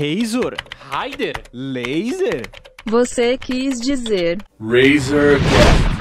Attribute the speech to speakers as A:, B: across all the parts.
A: Razor, Raider, Laser.
B: Você quis dizer
C: Razorcast.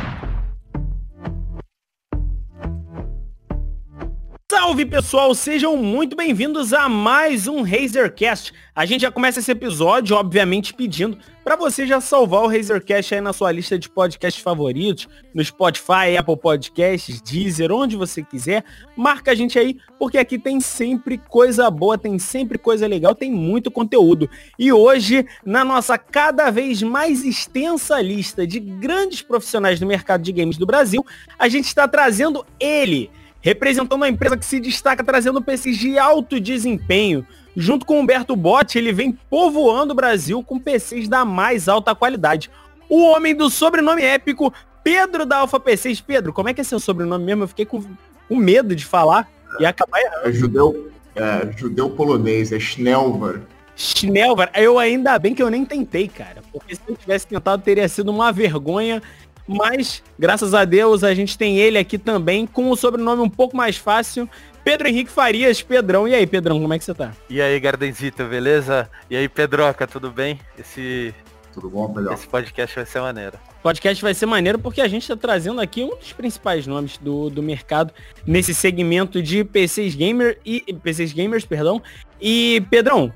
A: Salve pessoal, sejam muito bem-vindos a mais um Razorcast. A gente já começa esse episódio, obviamente, pedindo para você já salvar o Razorcast aí na sua lista de podcasts favoritos, no Spotify, Apple Podcasts, Deezer, onde você quiser. Marca a gente aí, porque aqui tem sempre coisa boa, tem sempre coisa legal, tem muito conteúdo. E hoje, na nossa cada vez mais extensa lista de grandes profissionais do mercado de games do Brasil, a gente está trazendo ele, representando uma empresa que se destaca trazendo PCs de alto desempenho. Junto com o Humberto Botti, ele vem povoando o Brasil com PCs da mais alta qualidade. O homem do sobrenome épico, Pedro da Alpha PCs. Pedro, como é que é seu sobrenome mesmo? Eu fiquei com medo de falar e acabar errando.
C: É judeu polonês, é Schnelvar.
A: Schnelvar, eu ainda bem que eu nem tentei, cara. Porque se eu tivesse tentado, teria sido uma vergonha. Mas, graças a Deus, a gente tem ele aqui também, com o sobrenome um pouco mais fácil, Pedro Henrique Farias. Pedrão, e aí, Pedrão, como é que você tá?
D: E aí, Gardenzito, beleza? E aí, Pedroca, tudo bem?
C: Tudo bom, Pedro?
D: Esse podcast vai ser maneiro.
A: O podcast vai ser maneiro porque a gente tá trazendo aqui um dos principais nomes do mercado nesse segmento de PCs gamers, perdão. E Pedrão,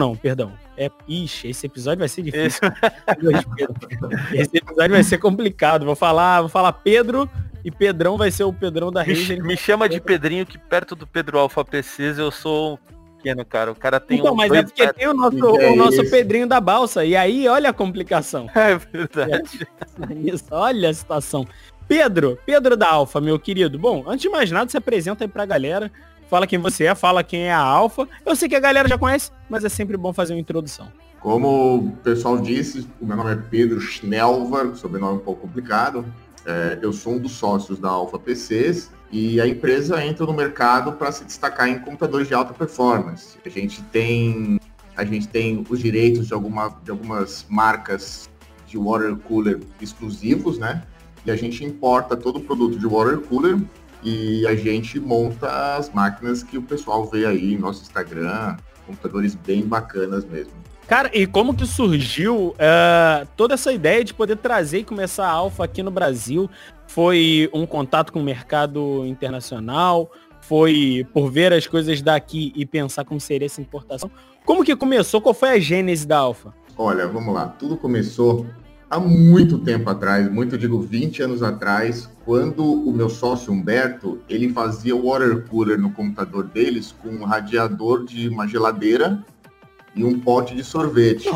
A: esse episódio vai ser difícil. Esse episódio vai ser complicado. Vou falar Pedro e Pedrão vai ser o Pedrão da Razer.
D: Me chama de Pedrinho, que perto do Pedro Alpha PCs eu sou um pequeno, cara. O cara tem
A: então, mas é porque tem o nosso Pedrinho da Balsa. E aí, olha a complicação.
D: É verdade.
A: Olha a situação. Pedro da Alpha, meu querido. Bom, antes de mais nada, se apresenta aí pra galera. Fala quem você é, fala quem é a Alpha. Eu sei que a galera já conhece, mas é sempre bom fazer uma introdução.
C: Como o pessoal disse, o meu nome é Pedro Schnelvar, sobrenome um pouco complicado. Eu sou um dos sócios da Alpha PCs e a empresa entra no mercado para se destacar em computadores de alta performance. A gente tem os direitos de algumas marcas de water cooler exclusivos, né? E a gente importa todo o produto de water cooler e a gente monta as máquinas que o pessoal vê aí no nosso Instagram, computadores bem bacanas mesmo.
A: Cara, e como que surgiu toda essa ideia de poder trazer e começar a Alpha aqui no Brasil? Foi um contato com o mercado internacional? Foi por ver as coisas daqui e pensar como seria essa importação? Como que começou? Qual foi a gênese da Alpha?
C: Olha, vamos lá. Tudo começou há muito tempo atrás, 20 anos atrás, quando o meu sócio Humberto, ele fazia water cooler no computador deles com um radiador de uma geladeira e um pote de sorvete.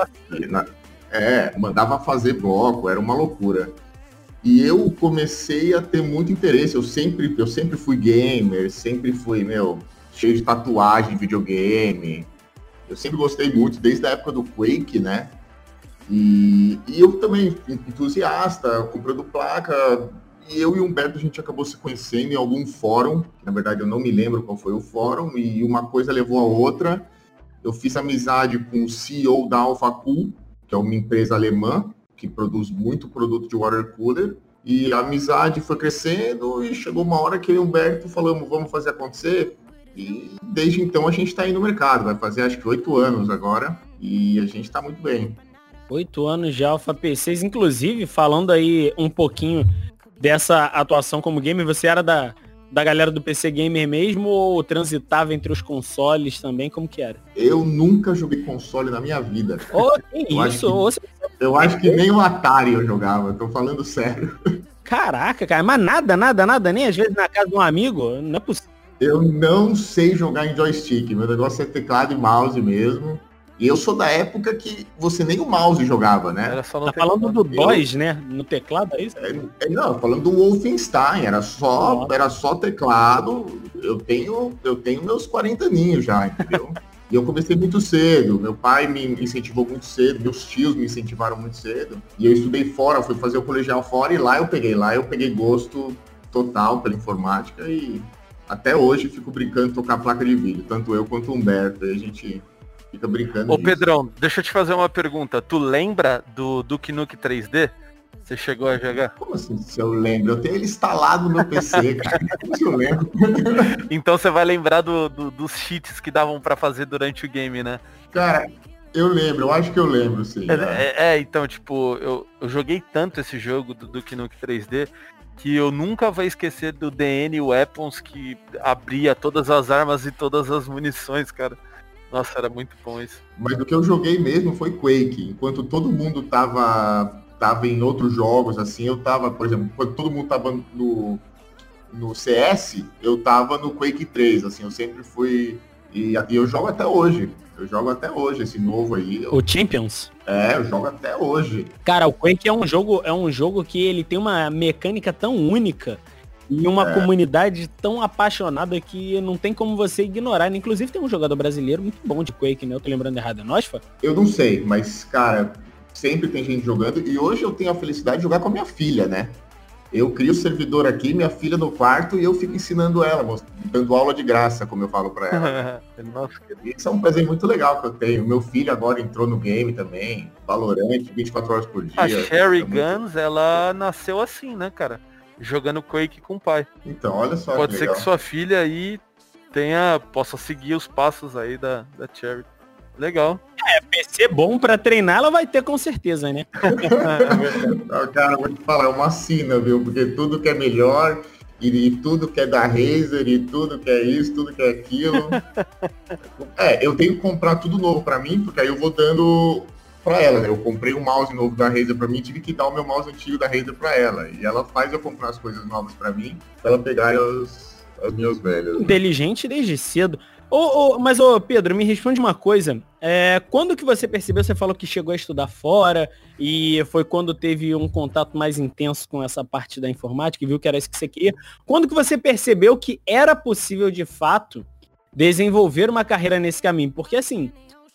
C: Mandava fazer bloco, era uma loucura. E eu comecei a ter muito interesse, eu sempre fui gamer, sempre fui, cheio de tatuagem, videogame. Eu sempre gostei muito, desde a época do Quake, né? E eu também, entusiasta, comprando placa, e eu e o Humberto a gente acabou se conhecendo em algum fórum, na verdade eu não me lembro qual foi o fórum, e uma coisa levou a outra. Eu fiz amizade com o CEO da AlphaCool, que é uma empresa alemã, que produz muito produto de water cooler, e a amizade foi crescendo, e chegou uma hora que eu e o Humberto falamos, vamos fazer acontecer, e desde então a gente está aí no mercado, vai fazer acho que 8 anos agora, e a gente está muito bem.
A: 8 anos de Alpha PCs, inclusive, falando aí um pouquinho dessa atuação como gamer, você era da galera do PC Gamer mesmo ou transitava entre os consoles também? Como que era?
C: Eu nunca joguei console na minha vida.
A: Eu
C: acho que nem o Atari eu jogava, tô falando sério.
A: Caraca, cara, mas nada, nem às vezes na casa de um amigo, não é possível.
C: Eu não sei jogar em joystick, meu negócio é teclado e mouse mesmo. E eu sou da época que você nem o mouse jogava, né?
A: Era só falando do DOS, né? No teclado, é isso?
C: Não, falando do Wolfenstein, era só teclado. Eu tenho meus 40 aninhos já, entendeu? E eu comecei muito cedo. Meu pai me incentivou muito cedo, meus tios me incentivaram muito cedo. E eu estudei fora, fui fazer o colegial fora e lá eu peguei gosto total pela informática e até hoje fico brincando de tocar placa de vídeo, tanto eu quanto o Humberto. E a gente fica brincando.
D: Ô Pedrão, deixa eu te fazer uma pergunta. Tu lembra do Duke Nukem 3D? Você chegou a jogar?
C: Como assim, se eu lembro? Eu tenho ele instalado no meu PC, cara. Como se eu lembro?
D: Então você vai lembrar dos cheats que davam pra fazer durante o game, né?
C: Cara, eu lembro, eu acho que eu lembro, sim.
D: Então, tipo, eu joguei tanto esse jogo do Duke Nukem 3D que eu nunca vou esquecer do DN Weapons que abria todas as armas e todas as munições, cara. Nossa, era muito bom isso.
C: Mas o que eu joguei mesmo foi Quake. Enquanto todo mundo tava em outros jogos, assim, eu tava, por exemplo, quando todo mundo tava no CS, eu tava no Quake 3, assim, eu sempre fui... E eu jogo até hoje. Eu jogo até hoje, esse novo aí.
A: O Champions?
C: Eu jogo até hoje.
A: Cara, o Quake é um jogo que ele tem uma mecânica tão única e uma comunidade tão apaixonada que não tem como você ignorar. Inclusive tem um jogador brasileiro muito bom de Quake, né? Eu tô lembrando errado, é Nosfa?
C: Eu não sei, mas, cara, sempre tem gente jogando. E hoje eu tenho a felicidade de jogar com a minha filha, né? Eu crio o servidor aqui, minha filha no quarto, e eu fico ensinando ela, dando aula de graça, como eu falo pra ela.
D: Nossa,
C: Isso é um presente muito legal que eu tenho. Meu filho agora entrou no game também, Valorant, 24 horas por dia.
D: A Sherry Guns, ela nasceu assim, né, cara? Jogando Quake com o pai.
C: Então, olha só.
D: Pode ser que sua filha aí possa seguir os passos aí da Cherry. Legal.
A: PC bom pra treinar, ela vai ter com certeza, né?
C: Cara, vou te falar, é uma sina, viu? Porque tudo que é melhor, e tudo que é da Razer, e tudo que é isso, tudo que é aquilo. Eu tenho que comprar tudo novo pra mim, porque aí eu vou dando pra ela, né? Eu comprei um mouse novo da Razer pra mim, tive que dar o meu mouse antigo da Razer pra ela. E ela faz eu comprar as coisas novas pra mim, pra ela pegar as minhas velhas.
A: Inteligente desde cedo. Mas, Pedro, me responde uma coisa. Quando que você percebeu, você falou que chegou a estudar fora e foi quando teve um contato mais intenso com essa parte da informática e viu que era isso que você queria. Quando que você percebeu que era possível, de fato, desenvolver uma carreira nesse caminho? Porque, assim,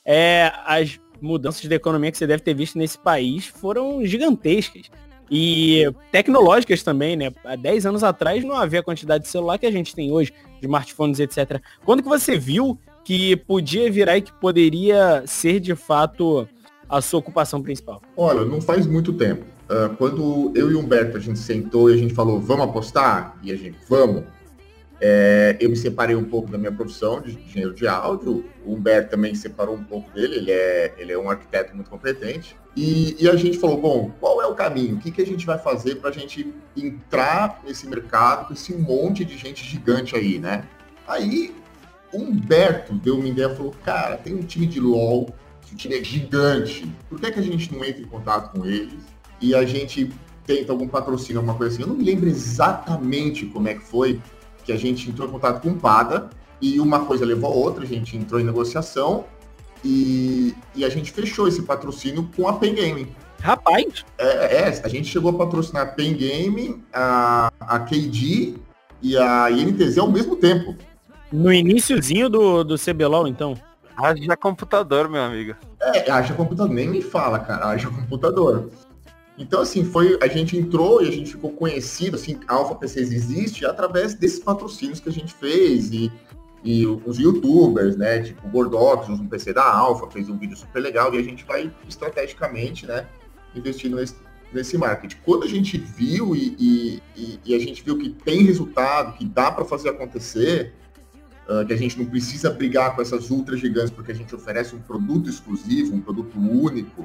A: as mudanças da economia que você deve ter visto nesse país foram gigantescas. E tecnológicas também, né? Há 10 anos atrás não havia a quantidade de celular que a gente tem hoje, de smartphones, etc. Quando que você viu que podia virar e que poderia ser, de fato, a sua ocupação principal?
C: Olha, não faz muito tempo. Quando eu e o Humberto, a gente sentou e a gente falou, vamos apostar? E a gente, vamos. Eu me separei um pouco da minha profissão de engenheiro de áudio. O Humberto também separou um pouco dele. Ele é um arquiteto muito competente. E a gente falou, bom, qual é o caminho? O que a gente vai fazer para a gente entrar nesse mercado com esse monte de gente gigante aí, né? Aí o Humberto deu uma ideia e falou, cara, tem um time de LoL, esse time é gigante. Por que a gente não entra em contato com eles e a gente tenta algum patrocínio, alguma coisa assim? Eu não me lembro exatamente como é que foi que a gente entrou em contato com o Pada e uma coisa levou a outra, a gente entrou em negociação e a gente fechou esse patrocínio com a Pen Gaming.
A: Rapaz!
C: A gente chegou a patrocinar a Pen Gaming, a KD e a INTZ ao mesmo tempo.
A: No iniciozinho do CBLOL, então?
D: Haja computador, meu amigo.
C: Haja computador, nem me fala, cara, haja computador. Então, assim, a gente entrou e a gente ficou conhecido, assim, a Alpha PCs existe através desses patrocínios que a gente fez e os youtubers, né, tipo o Gordox, usa um PC da Alpha, fez um vídeo super legal e a gente vai estrategicamente, né, investindo nesse marketing. Quando a gente viu e a gente viu que tem resultado, que dá para fazer acontecer, que a gente não precisa brigar com essas ultra gigantes porque a gente oferece um produto exclusivo, um produto único,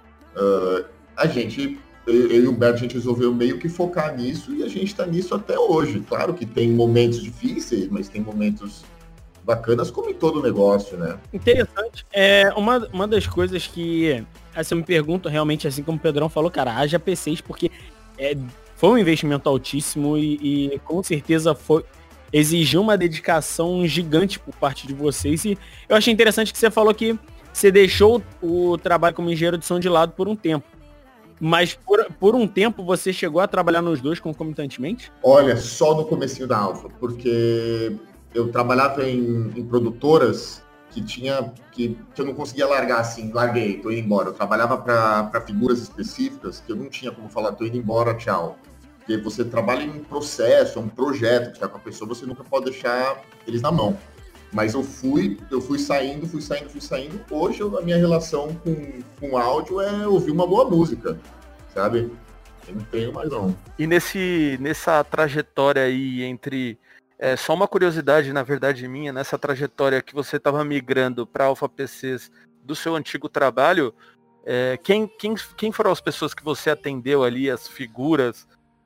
C: eu e o Humberto, a gente resolveu meio que focar nisso e a gente está nisso até hoje. Claro que tem momentos difíceis, mas tem momentos bacanas como em todo negócio, né?
A: Interessante. Uma das coisas que assim, eu me pergunto realmente, assim como o Pedrão falou, cara, haja PCs, porque foi um investimento altíssimo e com certeza exigiu uma dedicação gigante por parte de vocês. E eu achei interessante que você falou que você deixou o trabalho como engenheiro de som de lado por um tempo. Mas por um tempo você chegou a trabalhar nos dois concomitantemente?
C: Olha, só no comecinho da Alpha, porque eu trabalhava em produtoras que eu não conseguia largar assim, larguei, tô indo embora. Eu trabalhava para figuras específicas que eu não tinha como falar, tô indo embora, tchau. Porque você trabalha em um processo, é um projeto que está com a pessoa, você nunca pode deixar eles na mão. Mas eu fui saindo. Hoje a minha relação com áudio é ouvir uma boa música, sabe? Eu não tenho mais não.
D: E nessa trajetória aí entre... só uma curiosidade, na verdade, minha, nessa trajetória que você estava migrando para Alpha PCs do seu antigo trabalho, quem foram as pessoas que você atendeu ali, as figuras,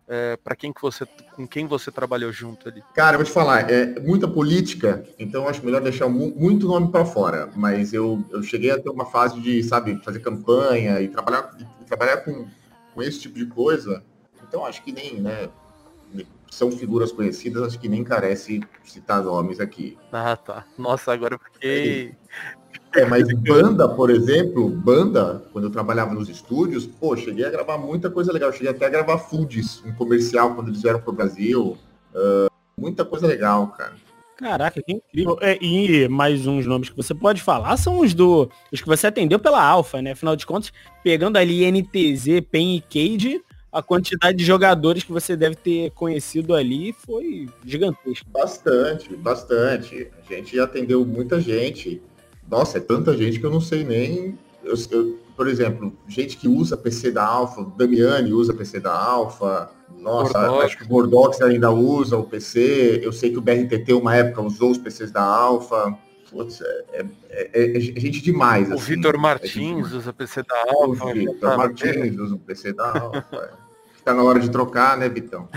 D: com quem você trabalhou junto ali?
C: Cara, eu vou te falar, muita política, então eu acho melhor deixar muito nome para fora, mas eu cheguei a ter uma fase de, sabe, fazer campanha e trabalhar com esse tipo de coisa, então acho que nem, né, são figuras conhecidas, acho que nem carece citar nomes aqui.
D: Ah, tá. Nossa, agora eu fiquei...
C: Mas banda, por exemplo, quando eu trabalhava nos estúdios, cheguei a gravar muita coisa legal. Cheguei até a gravar Foods, um comercial, quando eles vieram pro Brasil. Muita coisa legal, cara.
A: Caraca, que incrível. E mais uns nomes que você pode falar são os que você atendeu pela Alpha, né? Afinal de contas, pegando ali NTZ, PEN e Cade, a quantidade de jogadores que você deve ter conhecido ali foi gigantesca.
C: Bastante. A gente atendeu muita gente. Nossa, é tanta gente que eu não sei nem... por exemplo, gente que usa PC da Alpha, o Damiani usa PC da Alpha, nossa, acho que o Gordox ainda usa o PC, eu sei que o BRTT uma época usou os PCs da Alpha. Putz, é gente demais.
D: O Vitor Martins usa PC da Alpha.
C: O Vitor Martins usa o PC da Alpha. Tá na hora de trocar, né, Vitão?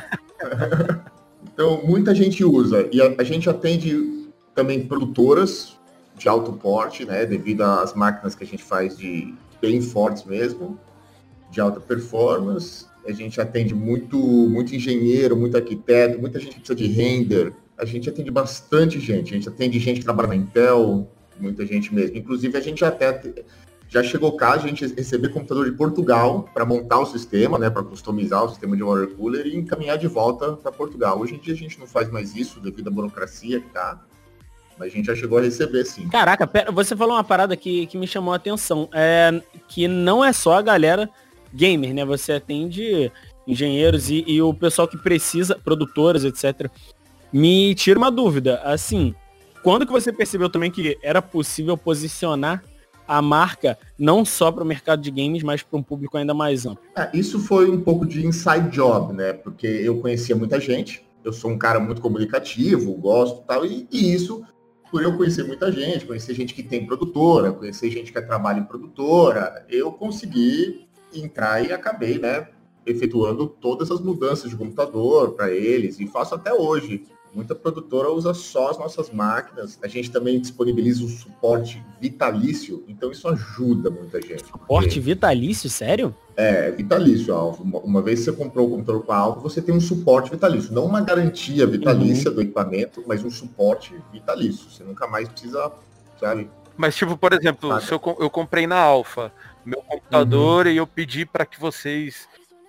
C: Então, muita gente usa. E a gente atende também produtoras de alto porte, né, devido às máquinas que a gente faz de bem fortes mesmo, de alta performance. A gente atende muito engenheiro, muito arquiteto, muita gente que precisa de render. A gente atende bastante gente. A gente atende gente que trabalha na Intel, muita gente mesmo. Inclusive, a gente já chegou o caso de a gente receber computador de Portugal para montar o sistema, né, para customizar o sistema de water cooler e encaminhar de volta para Portugal. Hoje em dia a gente não faz mais isso devido à burocracia que tá. Mas a gente já chegou a receber, sim.
A: Caraca, você falou uma parada que me chamou a atenção. Que não é só a galera gamer, né? Você atende engenheiros e o pessoal que precisa, produtores, etc. Me tira uma dúvida. Assim, quando que você percebeu também que era possível posicionar a marca não só para o mercado de games, mas para um público ainda mais amplo?
C: Isso foi um pouco de inside job, né? Porque eu conhecia muita gente. Eu sou um cara muito comunicativo, gosto e tal. E isso... Por eu conhecer muita gente, conhecer gente que tem produtora, conhecer gente que trabalha em produtora, eu consegui entrar e acabei, né, efetuando todas as mudanças de computador para eles, e faço até hoje. Muita produtora usa só as nossas máquinas. A gente também disponibiliza o suporte vitalício, então isso ajuda muita gente.
A: Suporte vitalício? Sério?
C: Vitalício, Alfa. Uma vez que você comprou o computador com a Alfa, você tem um suporte vitalício. Não uma garantia vitalícia do equipamento, mas um suporte vitalício. Você nunca mais precisa, sabe?
D: Mas tipo, por exemplo, se eu comprei na Alfa meu computador e eu pedi para que vocês...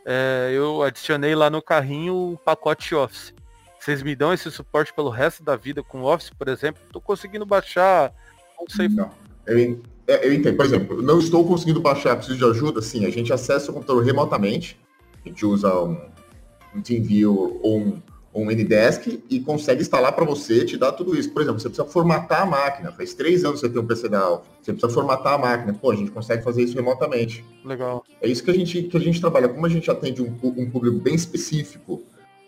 D: eu adicionei lá no carrinho o pacote Office. Vocês me dão esse suporte pelo resto da vida com o Office, por exemplo? Tô conseguindo baixar, não sei.
C: Não, eu entendo. Por exemplo, não estou conseguindo baixar, preciso de ajuda? Sim, a gente acessa o computador remotamente. A gente usa um TeamViewer ou um Ndesk e consegue instalar para você, te dar tudo isso. Por exemplo, você precisa formatar a máquina. Faz 3 anos que você tem um PC da Alpha. Você precisa formatar a máquina. A gente consegue fazer isso remotamente.
D: Legal.
C: É isso que a gente trabalha. Como a gente atende um público bem específico,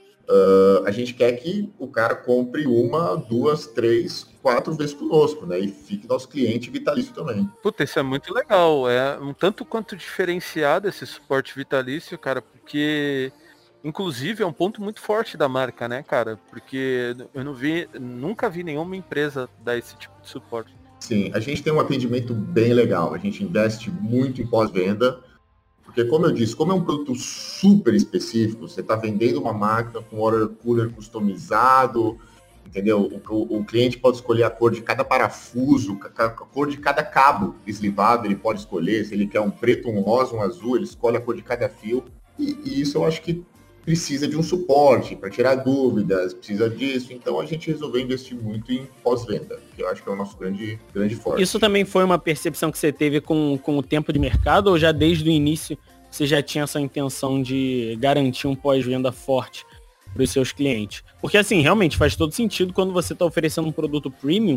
C: a gente quer que o cara compre 1, 2, 3, 4 vezes conosco, né? E fique nosso cliente vitalício também.
D: Puta, isso é muito legal. É um tanto quanto diferenciado esse suporte vitalício, cara, porque inclusive é um ponto muito forte da marca, né, cara? Porque eu nunca vi nenhuma empresa dar esse tipo de suporte.
C: Sim, a gente tem um atendimento bem legal. A gente investe muito em pós-venda. Porque, como eu disse, como é um produto super específico, você está vendendo uma máquina com water cooler customizado, entendeu? O cliente pode escolher a cor de cada parafuso, a cor de cada cabo eslivado, ele pode escolher. Se ele quer um preto, um rosa, um azul, ele escolhe a cor de cada fio. E isso eu acho que precisa de um suporte para tirar dúvidas, precisa disso. Então a gente resolveu investir muito em pós-venda, que eu acho que é o nosso grande forte.
A: Isso também foi uma percepção que você teve com o tempo de mercado, ou já desde o início você já tinha essa intenção de garantir um pós-venda forte para os seus clientes? Porque assim, realmente faz todo sentido quando você está oferecendo um produto premium,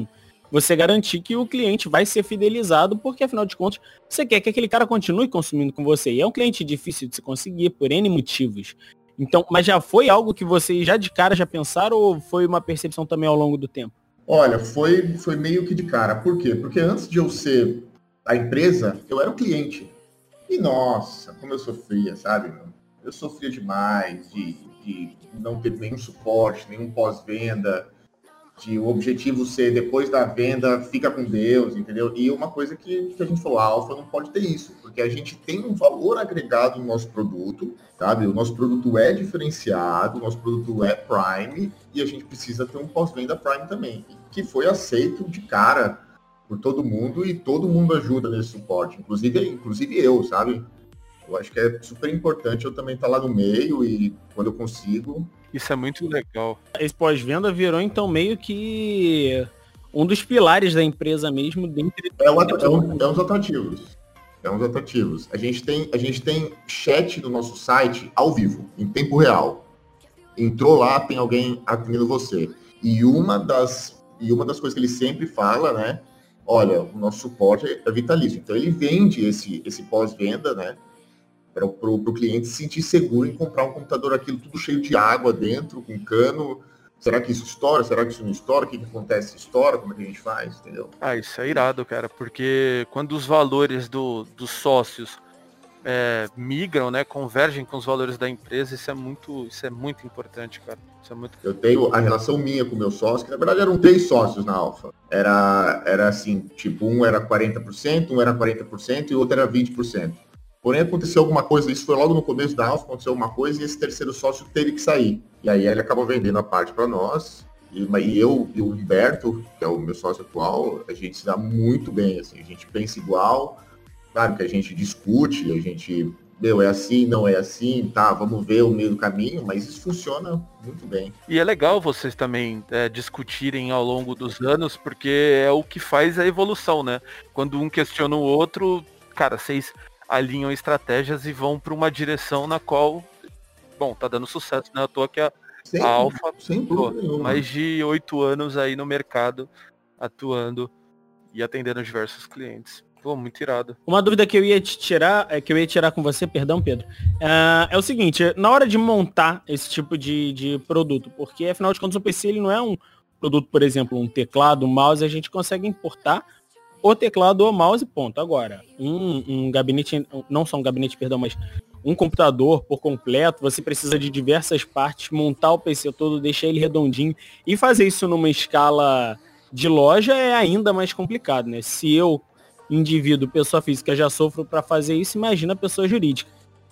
A: você garantir que o cliente vai ser fidelizado, porque afinal de contas, você quer que aquele cara continue consumindo com você. E é um cliente difícil de se conseguir por N motivos. Então, mas já foi algo que vocês já de cara já pensaram ou foi uma percepção também ao longo do tempo?
C: Olha, foi meio que de cara. Por quê? Porque antes de eu ser a empresa, eu era o cliente. E nossa, como eu sofria, sabe? Eu sofria demais de não ter nenhum suporte, nenhum pós-venda, de o objetivo ser, depois da venda, fica com Deus, entendeu? E uma coisa que a gente falou, a Alpha não pode ter isso, porque a gente tem um valor agregado no nosso produto, sabe? O nosso produto é diferenciado, o nosso produto é Prime, e a gente precisa ter um pós-venda Prime também, que foi aceito de cara por todo mundo, e todo mundo ajuda nesse suporte, inclusive eu, sabe? Eu acho que é super importante eu também estar lá no meio e quando eu consigo.
D: Isso é muito legal.
A: Esse pós-venda virou, então, meio que um dos pilares da empresa mesmo.
C: É uns atrativos. É uns atrativos. A gente tem chat no nosso site ao vivo, em tempo real. Entrou lá, tem alguém atendendo você. E uma das coisas que ele sempre fala, né? Olha, o nosso suporte é vitalício. Então ele vende esse pós-venda, né? Para o cliente se sentir seguro em comprar um computador, aquilo tudo cheio de água dentro, com cano. Será que isso estoura? Será que isso não estoura? O que acontece se estoura? Como é que a gente faz? Entendeu?
D: Ah, isso é irado, cara, porque quando os valores dos sócios migram, né, convergem com os valores da empresa, isso é muito importante, cara. Isso é muito...
C: Eu tenho a relação minha com o meu sócio, que na verdade eram 3 sócios na Alpha. Era assim, tipo, um era 40%, um era 40% e o outro era 20%. Porém, aconteceu alguma coisa, isso foi logo no começo da Alpha, aconteceu alguma coisa e esse terceiro sócio teve que sair. E aí ele acabou vendendo a parte para nós. E eu e o Humberto, que é o meu sócio atual, a gente se dá muito bem, assim, a gente pensa igual. Claro que a gente discute, a gente, é assim, não é assim, tá, vamos ver o meio do caminho, mas isso funciona muito bem.
D: E é legal vocês também discutirem ao longo dos anos, porque é o que faz a evolução, né? Quando um questiona o outro, cara, vocês alinham estratégias e vão para uma direção na qual, bom, tá dando sucesso, né? À toa que a Alpha, mais de 8 anos aí no mercado, atuando e atendendo diversos clientes. Pô, muito irado.
A: Uma dúvida que eu ia tirar com você, perdão, Pedro, é o seguinte, na hora de montar esse tipo de produto, porque afinal de contas o PC ele não é um produto, por exemplo, um teclado, um mouse, a gente consegue importar o teclado ou mouse, ponto. Agora, um gabinete, não só um gabinete, perdão, mas um computador por completo, você precisa de diversas partes, montar o PC todo, deixar ele redondinho e fazer isso numa escala de loja é ainda mais complicado, né? Se eu, indivíduo, pessoa física, já sofro para fazer isso, imagina a pessoa jurídica.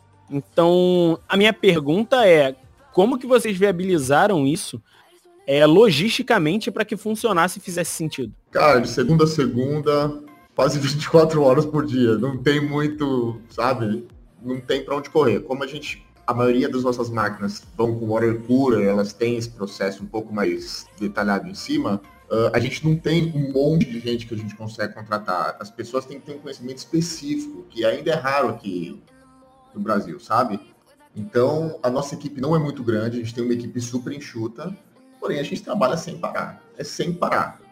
A: Então, a minha pergunta é, como que vocês viabilizaram isso logisticamente para que funcionasse e fizesse sentido?
C: Cara, de segunda a segunda, quase 24 horas por dia. Não tem muito, sabe? Não tem para onde correr. Como a maioria das nossas máquinas vão com water cooler, elas têm esse processo um pouco mais detalhado em cima, a gente não tem um monte de gente que a gente consegue contratar. As pessoas têm que ter um conhecimento específico, que ainda é raro aqui no Brasil, sabe? Então, a nossa equipe não é muito grande, a gente tem uma equipe super enxuta, porém a gente trabalha sem parar. É sem parar.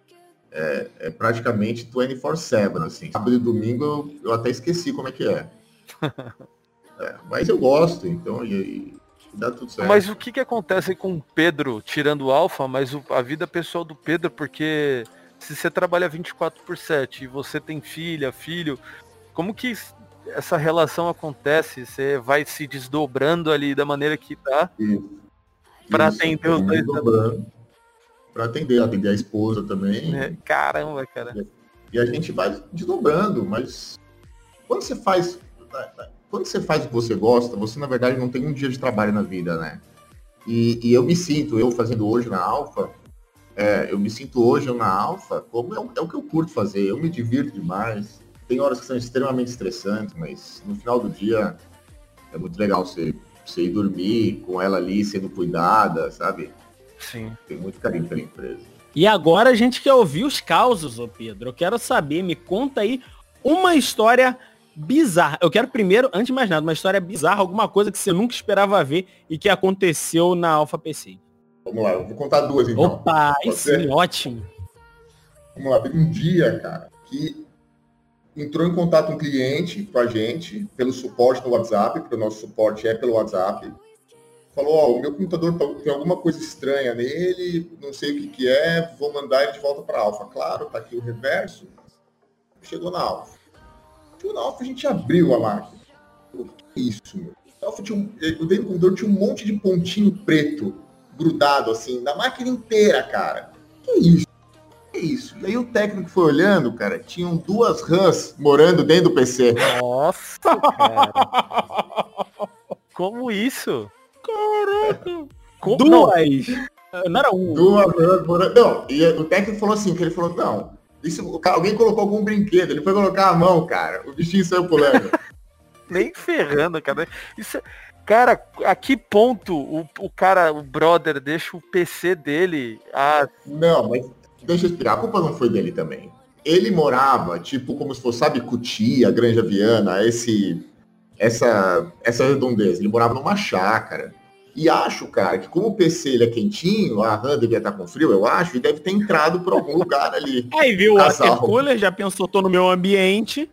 C: É praticamente 24/7, assim. Sábado e domingo eu até esqueci como é que é. Mas eu gosto, então e dá tudo certo.
D: Mas o que acontece com o Pedro, tirando o Alpha, mas a vida pessoal do Pedro, porque se você trabalha 24/7 e você tem filho, como que essa relação acontece? Você vai se desdobrando ali da maneira que tá para atender os dois.
C: Para atender a esposa também.
D: Caramba, cara.
C: E a gente vai desdobrando, mas quando você faz o que você gosta, você na verdade não tem um dia de trabalho na vida, né? E eu me sinto, fazendo hoje na Alpha, como é o que eu curto fazer, eu me divirto demais. Tem horas que são extremamente estressantes, mas no final do dia é muito legal você ir dormir com ela ali sendo cuidada, sabe?
D: Sim.
C: Tem muito carinho pela empresa.
A: E agora a gente quer ouvir os causos, ô Pedro. Eu quero saber, me conta aí uma história bizarra. Eu quero primeiro, antes de mais nada, uma história bizarra, alguma coisa que você nunca esperava ver e que aconteceu na Alpha PC.
C: Vamos lá, eu vou contar 2 então.
A: Opa, aí sim, ótimo.
C: Vamos lá, teve um dia, cara, que entrou em contato um cliente com a gente, pelo suporte no WhatsApp, porque o nosso suporte é pelo WhatsApp. Falou, o meu computador tem alguma coisa estranha nele, não sei o que é, vou mandar ele de volta para a Alfa. Claro, tá aqui o reverso. Chegou na Alfa. A gente abriu a máquina. O que é isso, meu? A Alfa o dentro do computador tinha um monte de pontinho preto grudado, assim, na máquina inteira, cara. Que isso? Que isso? E aí o técnico foi olhando, cara, tinham 2 RAMs morando dentro do PC.
D: Nossa, cara. Como isso?
A: Caraca!
D: Como?
A: Duas! Não era um.
C: 2 RAMs morando... Não, e o técnico falou assim, que ele falou, não, isso, alguém colocou algum brinquedo, ele foi colocar a mão, cara, o bichinho saiu pulando.
D: Nem ferrando, cara. Isso, cara, a que ponto o cara, o brother, deixa o PC dele?
C: Não, mas deixa eu explicar, a culpa não foi dele também. Ele morava, tipo, como se fosse, sabe, Cutia, Granja Viana, essa redondeza. Ele morava numa chácara. E acho, cara, que como o PC ele é quentinho, a RAM devia estar com frio, eu acho, e deve ter entrado por algum lugar ali.
A: Aí viu o water cooler, já pensou, tô no meu ambiente.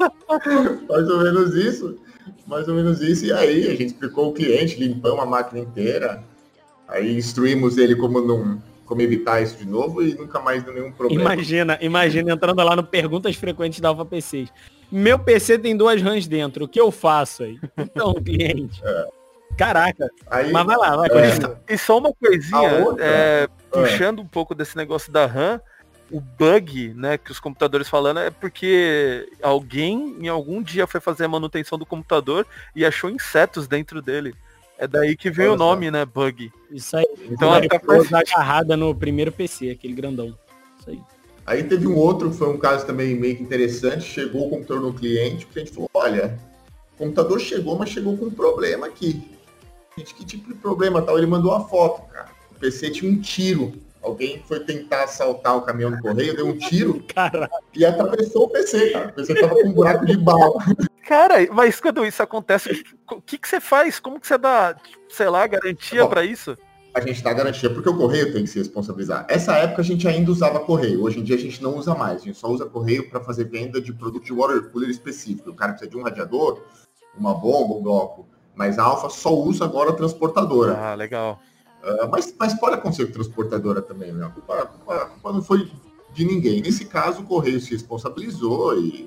C: Mais ou menos isso. Mais ou menos isso. E aí, a gente explicou o cliente, limpamos a máquina inteira. Aí instruímos ele como evitar isso de novo e nunca mais deu nenhum problema.
A: Imagina entrando lá no Perguntas Frequentes da Alfa PCs. Meu PC tem 2 RAMs dentro, o que eu faço aí? Então, cliente. Caraca.
C: Aí,
A: mas vai lá.
D: E só uma coisinha,
C: outra,
D: puxando um pouco desse negócio da RAM, o bug, né, que os computadores falando é porque alguém em algum dia foi fazer a manutenção do computador e achou insetos dentro dele. É daí que veio o nome, né, bug.
A: Isso aí.
D: Então ela tá
A: agarrada no primeiro PC, aquele grandão. Isso aí.
C: Aí teve um outro, foi um caso também meio que interessante, chegou o computador no cliente, o cliente falou, olha, o computador chegou, mas chegou com um problema aqui. Gente, que tipo de problema tal? Ele mandou uma foto, cara. O PC tinha um tiro. Alguém foi tentar assaltar o caminhão do correio, deu um tiro.
A: Caraca.
C: E atravessou o PC, cara. O PC tava com um buraco de bala.
D: Cara, mas quando isso acontece, o que você faz? Como que você dá, sei lá, garantia para isso?
C: A gente dá garantia, porque o correio tem que se responsabilizar. Essa época a gente ainda usava correio. Hoje em dia a gente não usa mais. A gente só usa correio para fazer venda de produto de water cooler específico. O cara precisa de um radiador, uma bomba, um bloco. Mas a Alfa só usa agora a transportadora.
D: Ah, legal.
C: Mas pode acontecer com transportadora também, né? A culpa não foi de ninguém. Nesse caso, o correio se responsabilizou e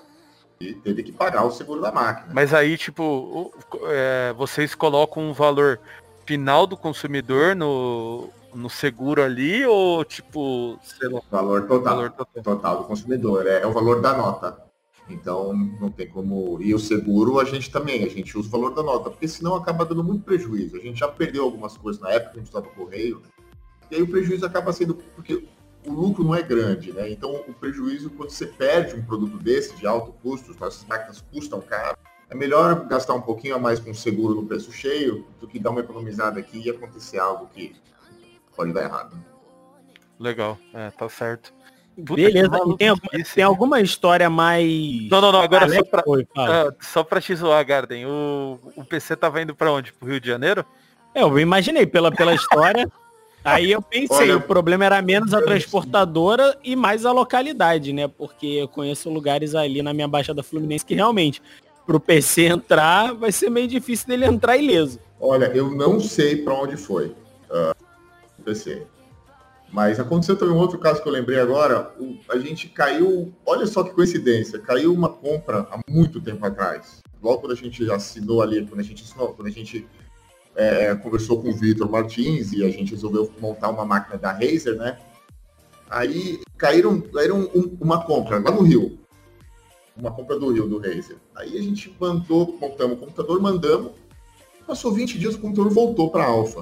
C: teve que pagar o seguro da máquina.
D: Mas aí, tipo, vocês colocam um valor final do consumidor no seguro ali, ou tipo, sei lá...
C: Valor total do consumidor, é o valor da nota. Então, não tem como... E o seguro, a gente usa o valor da nota, porque senão acaba dando muito prejuízo. A gente já perdeu algumas coisas na época que a gente usava correio, e aí o prejuízo acaba sendo... Porque o lucro não é grande, né? Então, o prejuízo, quando você perde um produto desse, de alto custo, nossas máquinas custam caro, é melhor gastar um pouquinho a mais com o seguro no preço cheio, do que dar uma economizada aqui e acontecer algo que pode dar errado.
D: Legal, tá certo.
A: Puta, beleza, tem alguma história mais...
D: Não, agora só pra te zoar, Garden, o PC tava indo pra onde? Pro Rio de Janeiro?
A: Eu imaginei, pela história, aí eu pensei, o problema era menos a transportadora e mais a localidade, né? Porque eu conheço lugares ali na minha Baixada Fluminense que realmente, pro PC entrar, vai ser meio difícil dele entrar ileso.
C: Olha, eu não sei pra onde foi o PC. Mas aconteceu também um outro caso que eu lembrei agora, a gente caiu, olha só que coincidência, caiu uma compra há muito tempo atrás. Logo quando a gente assinou ali, quando a gente conversou com o Vitor Martins e a gente resolveu montar uma máquina da Razer, né? Aí caiu uma compra lá no Rio. Uma compra do Rio, do Razer. Aí a gente montamos o computador, mandamos, passou 20 dias, o computador voltou para a Alfa.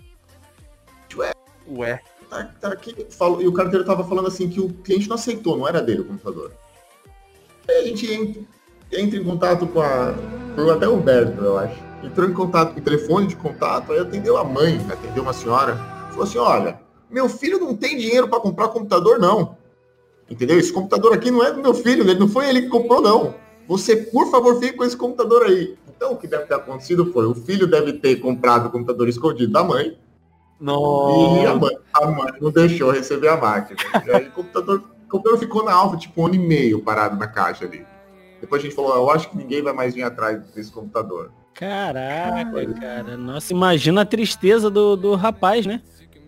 D: Ué.
C: Tá aqui, e o carteiro tava falando assim que o cliente não aceitou, não era dele o computador. Aí a gente entra em contato foi até o Humberto, eu acho. Entrou em contato com o telefone de contato, aí atendeu a mãe, atendeu uma senhora, falou assim, olha, meu filho não tem dinheiro para comprar computador, não. Entendeu? Esse computador aqui não é do meu filho, não foi ele que comprou, não. Você, por favor, fique com esse computador aí. Então, o que deve ter acontecido foi, o filho deve ter comprado o computador escondido da mãe,
D: não.
C: E a mãe não deixou receber a máquina. E aí o computador computador ficou na Alpha, tipo, 1 ano e meio parado na caixa ali. Depois a gente falou, eu acho que ninguém vai mais vir atrás desse computador.
A: Caraca, cara. Nossa, imagina a tristeza do rapaz, né?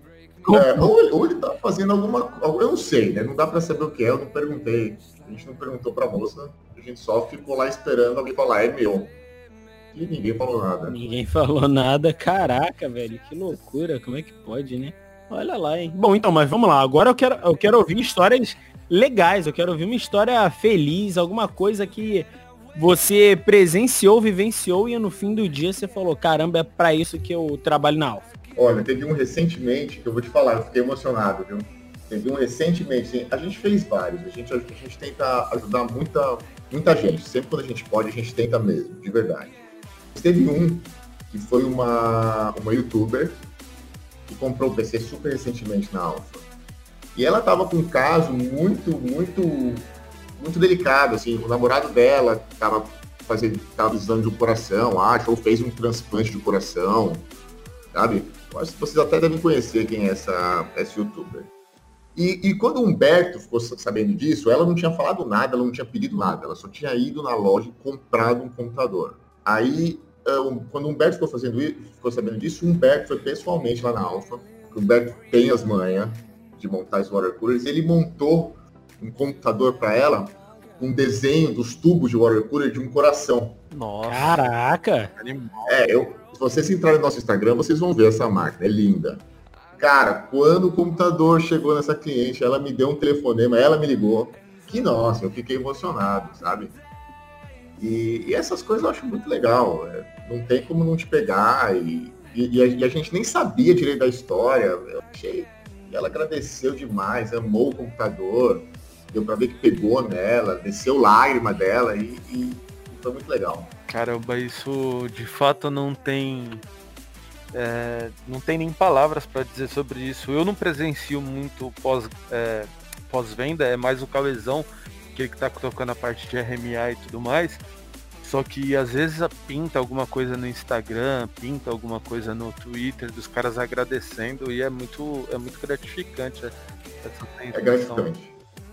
C: Ou ele tá fazendo alguma... Eu não sei, né? Não dá pra saber o que é, eu não perguntei. A gente não perguntou pra moça, a gente só ficou lá esperando alguém falar, é meu. E ninguém falou nada.
A: Ninguém falou nada. Caraca, velho, que loucura. Como é que pode, né? Olha lá, hein? Bom, então, mas vamos lá. Agora eu quero ouvir histórias legais. Eu quero ouvir uma história feliz, alguma coisa que você presenciou, vivenciou e no fim do dia você falou, caramba, é pra isso que eu trabalho na Alpha.
C: Olha, teve um recentemente, que eu vou te falar, eu fiquei emocionado, viu? Teve um recentemente, assim, a gente fez vários, a gente tenta ajudar muita gente. Sempre quando a gente pode, a gente tenta mesmo, de verdade. Mas teve um que foi uma youtuber que comprou o PC super recentemente na Alpha. E ela tava com um caso muito delicado, assim, o namorado dela tava precisando de um coração, acho, ou fez um transplante de coração, sabe? Eu acho que vocês até devem conhecer quem é essa youtuber. E quando o Humberto ficou sabendo disso, ela não tinha falado nada, ela não tinha pedido nada, ela só tinha ido na loja e comprado um computador. Aí, quando o Humberto ficou sabendo disso, o Humberto foi pessoalmente lá na Alpha, o Humberto tem as manhas de montar os water coolers, ele montou um computador para ela, um desenho dos tubos de water cooler de um coração.
D: Nossa.
A: Caraca!
C: Se vocês entrarem no nosso Instagram, vocês vão ver essa máquina, é linda. Cara, quando o computador chegou nessa cliente, ela me deu um telefonema, ela me ligou, que nossa, eu fiquei emocionado, sabe? E essas coisas eu acho muito legal, não tem como não te pegar, e a gente nem sabia direito da história, eu achei, e ela agradeceu demais, amou o computador, deu pra ver que pegou nela, desceu lágrima dela, e foi muito legal.
D: Caramba, isso de fato não tem nem palavras para dizer sobre isso. Eu não presencio muito pós-venda, é mais o Cauezão, que ele que tá tocando a parte de RMA e tudo mais. Só que às vezes pinta alguma coisa no Instagram, pinta alguma coisa no Twitter, dos caras agradecendo, e é muito gratificante essa sensação.
C: É gratificante.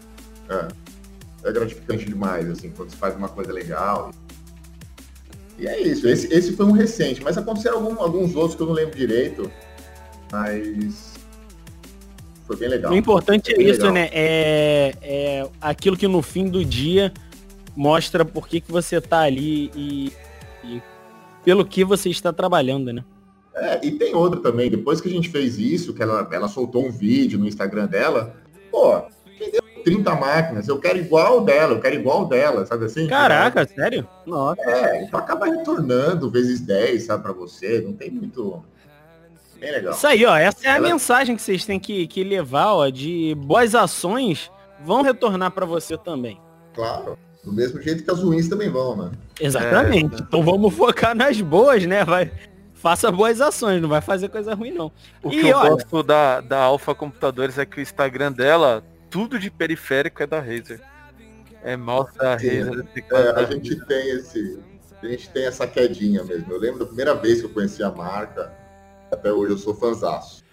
C: É gratificante demais, assim, quando você faz uma coisa legal. E é isso, esse foi um recente, mas aconteceram alguns outros que eu não lembro direito, mas foi bem legal.
A: O importante é isso,
C: legal.
A: né? É aquilo que no fim do dia mostra por que você tá ali e pelo que você está trabalhando, né?
C: E tem outra também, depois que a gente fez isso, que ela soltou um vídeo no Instagram dela, pô, vendeu 30 máquinas, eu quero igual dela, sabe assim?
A: Caraca, sério? Nossa.
C: Então acaba retornando vezes 10, sabe, pra você, não tem muito... Bem legal.
A: Isso aí, ó, essa é a mensagem que vocês têm que levar, ó, de boas ações vão retornar pra você também.
C: Claro, do mesmo jeito que as ruins também vão, né?
A: Exatamente. Então vamos focar nas boas, né? Faça boas ações, não vai fazer coisa ruim, não.
D: O que eu gosto da Alpha Computadores é que o Instagram dela, tudo de periférico é da Razer. É mouse da Razer.
C: A gente tem essa quedinha mesmo. Eu lembro da primeira vez que eu conheci a marca, até hoje eu sou fãzaço.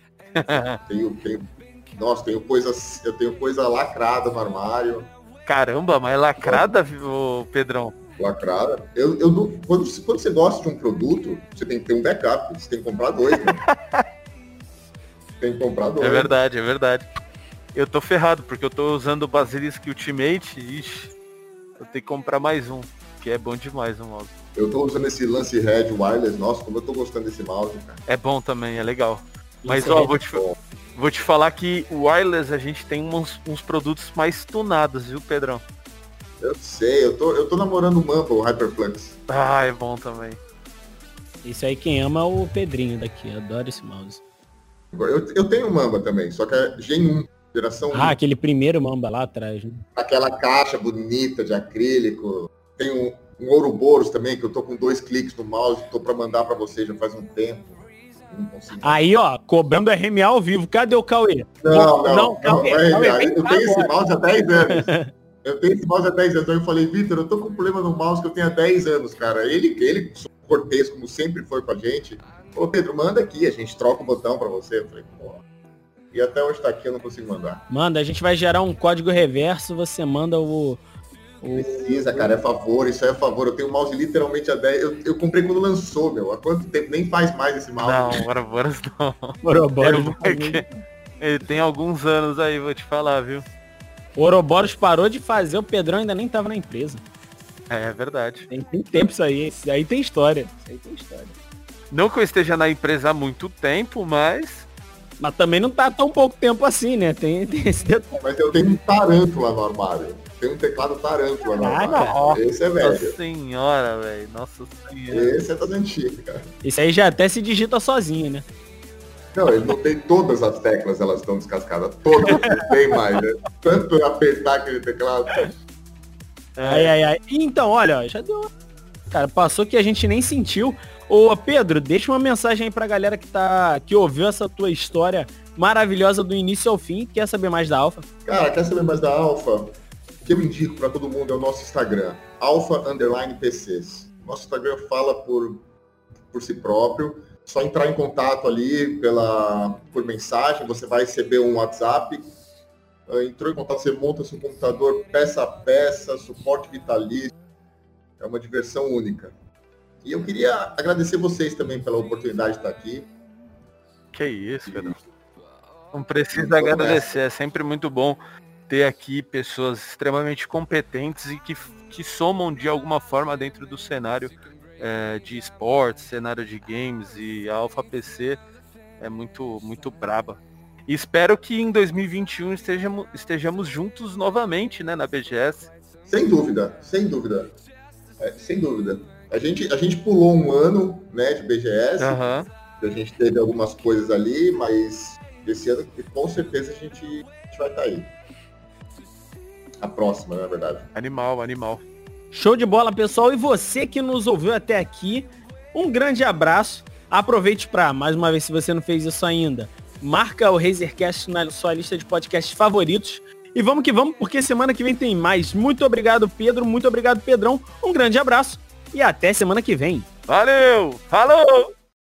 C: Eu tenho coisa lacrada no armário.
D: Caramba, mas lacrada, Pedrão?
C: Lacrada. Quando você gosta de um produto, você tem que ter um backup, você tem que comprar dois, né? Tem que comprar dois.
D: É verdade. Eu tô ferrado, porque eu tô usando o Basilisk Ultimate, ixi, eu tenho que comprar mais um, que é bom demais o mouse.
C: Eu tô usando esse Lance Red Wireless, nossa, como eu tô gostando desse mouse, cara.
D: É bom também, é legal. Mas ó, vou te falar que o wireless a gente tem uns produtos mais tunados, viu, Pedrão?
C: Eu sei, eu tô namorando o Mamba, o Hyperflux.
D: Ah, é bom também.
A: Isso aí quem ama é o Pedrinho daqui, adoro esse mouse.
C: Eu tenho o Mamba também, só que é Gen 1. Geração 1.
A: Aquele primeiro Mamba lá atrás, né?
C: Aquela caixa bonita de acrílico. Tem um Ouroboros também, que eu tô com 2 cliques no mouse, tô pra mandar pra você já faz um tempo. Não consigo.
A: Aí, ó, cobrando RMA ao vivo. Cadê o Cauê?
C: Não,
A: Cauê,
C: eu tenho esse mouse há 10 anos. Então eu falei, Vitor, eu tô com um problema no mouse que eu tenho há 10 anos, cara. Ele cortês, como sempre foi com a gente. Falou, Pedro, manda aqui, a gente troca o botão pra você. Eu falei, pô. E até hoje tá aqui, eu não consigo mandar.
A: Manda, a gente vai gerar um código reverso, você manda o...
C: Precisa, cara, é favor, isso é favor. Eu tenho o mouse literalmente há 10. Eu comprei quando lançou, meu. Há quanto tempo? Nem faz mais esse mouse.
D: Não, Ouroboros não.
A: Ouroboros,
D: Ele tem alguns anos aí, vou te falar, viu?
A: o Ouroboros parou de fazer, o Pedrão ainda nem tava na empresa.
D: É verdade.
A: Tem tempo isso aí. Isso aí tem história.
D: Não que eu esteja na empresa há muito tempo, mas...
A: Mas também não tá tão pouco tempo assim, né? Tem esse detalhe.
C: Mas eu tenho um tarântula no armário. Tem um teclado tarântula no armário.
A: Caraca.
C: Esse é
D: Nossa
C: velho.
D: senhora, velho. Nossa senhora.
C: Esse é das antigas, cara.
A: Isso aí já até se digita sozinho, né?
C: Não, ele não tem todas as teclas, elas estão descascadas. Todas, não tem mais, né? Tanto eu apertar aquele teclado.
A: Ai. Então, olha, já deu. Cara, passou que a gente nem sentiu. Ô, Pedro, deixa uma mensagem aí pra galera que ouviu essa tua história maravilhosa do início ao fim. Quer saber mais da Alpha?
C: Cara, quer saber mais da Alpha? O que eu indico pra todo mundo é o nosso Instagram, Alpha_PCs. Nosso Instagram fala por si próprio. Só entrar em contato ali por mensagem, você vai receber um WhatsApp. Entrou em contato, você monta seu computador peça a peça, suporte vitalício. É uma diversão única. E eu queria agradecer vocês também pela oportunidade de estar aqui.
D: Que isso, Pedro. Não precisa agradecer, é sempre muito bom ter aqui pessoas extremamente competentes e que somam de alguma forma dentro do cenário de esportes, cenário de games, e a Alpha PC é muito, muito braba. E espero que em 2021 estejamos juntos novamente, né, na BGS.
C: Sem dúvida. Sem dúvida. A gente pulou um ano, né, de BGS. A gente teve algumas coisas ali, mas esse ano com certeza a gente vai estar aí. A próxima, na verdade.
D: Animal.
A: Show de bola, pessoal. E você que nos ouviu até aqui, um grande abraço. Aproveite para, mais uma vez, se você não fez isso ainda, marca o Razercast na sua lista de podcasts favoritos. E vamos que vamos, porque semana que vem tem mais. Muito obrigado, Pedro. Muito obrigado, Pedrão. Um grande abraço e até semana que vem.
D: Valeu! Falou!